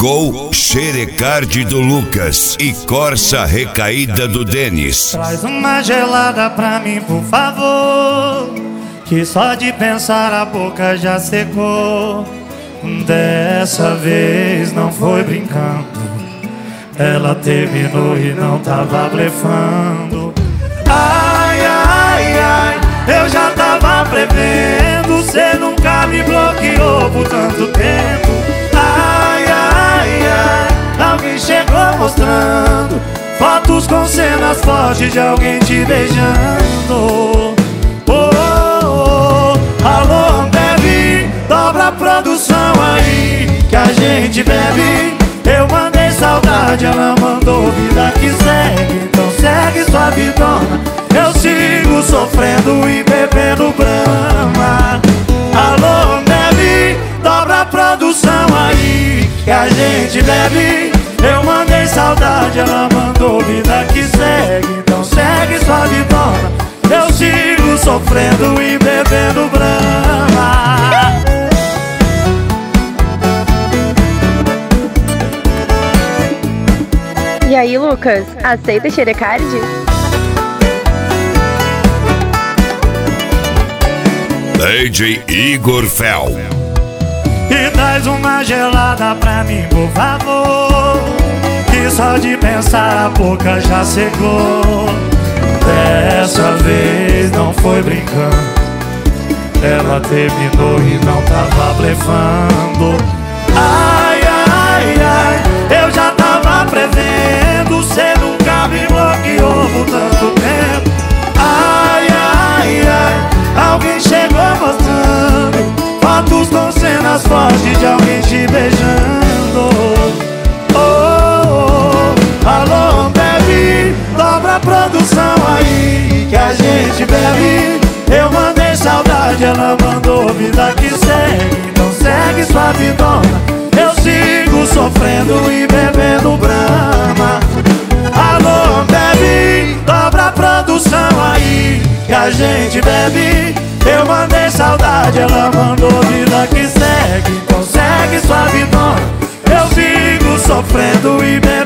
Gol Xerecard do Lucas e Corsa recaída do Denis. Traz uma gelada pra mim, por favor, que só de pensar a boca já secou. Dessa vez não foi brincando, ela terminou e não tava blefando. Ai, ai, ai, eu já tava prevendo, cê nunca me bloqueou por tanto tempo. Ai, ai, ai, alguém chegou mostrando fotos com cenas fortes de alguém te beijando. Oh, oh, oh, alô, Ambev, dobra a produção aí que a gente bebe. Eu mandei saudade, ela mandou vida que segue. Então segue sua vidona, eu sigo sofrendo e bebendo Brahma. Alô, Ambev, dobra a produção aí que a gente bebe. Eu mandei saudade, ela mandou vida que segue. Então segue sua vidona, eu sigo sofrendo e bebendo Brahma. E aí, Lucas, aceita Xerecard? DJ Igor Fel. E traz uma gelada pra mim, por favor, que só de pensar a boca já secou. Dessa vez não foi brincando, ela terminou e não tava blefando. Ai, ai, ai, eu já tava prevendo, cê nunca me bloqueou por tanto tempo. Ai, ai, ai, alguém chegou mostrando fotos com cenas fortes de alguém te beijando. Oh, oh, oh, alô, Ambev, dobra a produção aí que a gente bebe. Eu mandei saudade, ela mandou vida que segue. Então segue sua vidona, eu sigo sofrendo e bebendo Brahma. Alô, Ambev, dobra a produção aí que a gente bebe. Eu mandei saudade, ela mandou vida que segue. Então segue sua vidona, eu sigo sofrendo e bebendo